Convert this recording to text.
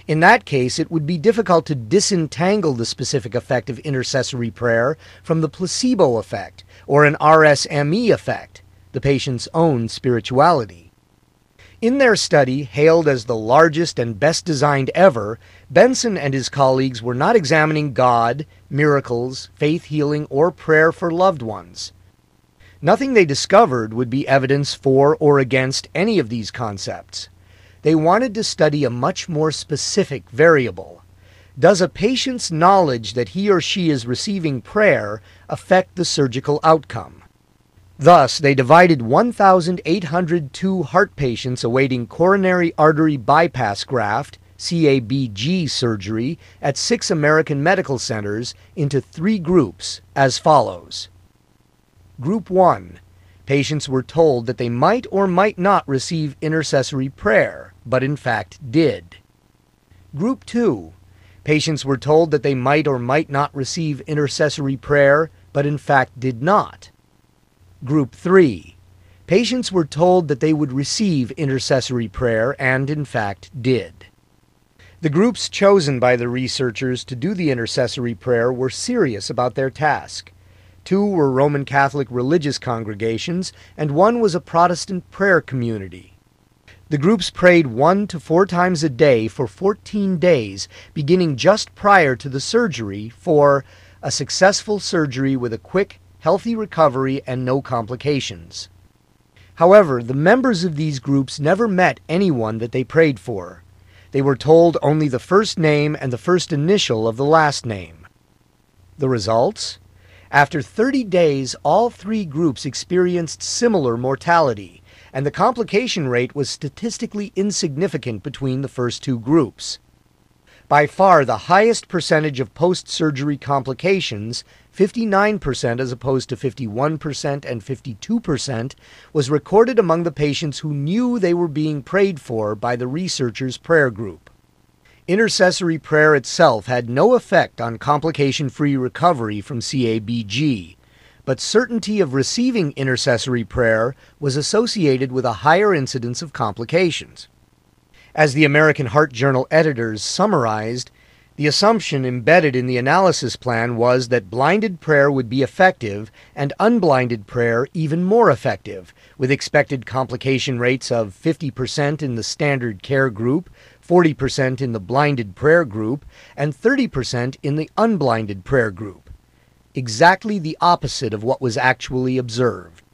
In that case, it would be difficult to disentangle the specific effect of intercessory prayer from the placebo effect, or an RSME effect, the patient's own spirituality. In their study, hailed as the largest and best designed ever, Benson and his colleagues were not examining God, miracles, faith healing, or prayer for loved ones. Nothing they discovered would be evidence for or against any of these concepts. They wanted to study a much more specific variable. Does a patient's knowledge that he or she is receiving prayer affect the surgical outcome? Thus, they divided 1,802 heart patients awaiting coronary artery bypass graft, CABG surgery, at 6 American medical centers into 3 groups as follows. Group 1. Patients were told that they might or might not receive intercessory prayer, but in fact did. Group 2. Patients were told that they might or might not receive intercessory prayer, but in fact did not. Group 3. Patients were told that they would receive intercessory prayer and in fact did. The groups chosen by the researchers to do the intercessory prayer were serious about their task. 2 were Roman Catholic religious congregations, and 1 was a Protestant prayer community. The groups prayed 1 to 4 times a day for 14 days, beginning just prior to the surgery, for a successful surgery with a quick, healthy recovery and no complications. However, the members of these groups never met anyone that they prayed for. They were told only the first name and the first initial of the last name. The results? After 30 days, all 3 groups experienced similar mortality, and the complication rate was statistically insignificant between the first 2 groups. By far the highest percentage of post-surgery complications, 59% as opposed to 51% and 52%, was recorded among the patients who knew they were being prayed for by the researchers' prayer group. Intercessory prayer itself had no effect on complication-free recovery from CABG, but certainty of receiving intercessory prayer was associated with a higher incidence of complications. As the American Heart Journal editors summarized, the assumption embedded in the analysis plan was that blinded prayer would be effective and unblinded prayer even more effective, with expected complication rates of 50% in the standard care group, 40% in the blinded prayer group, and 30% in the unblinded prayer group. Exactly the opposite of what was actually observed.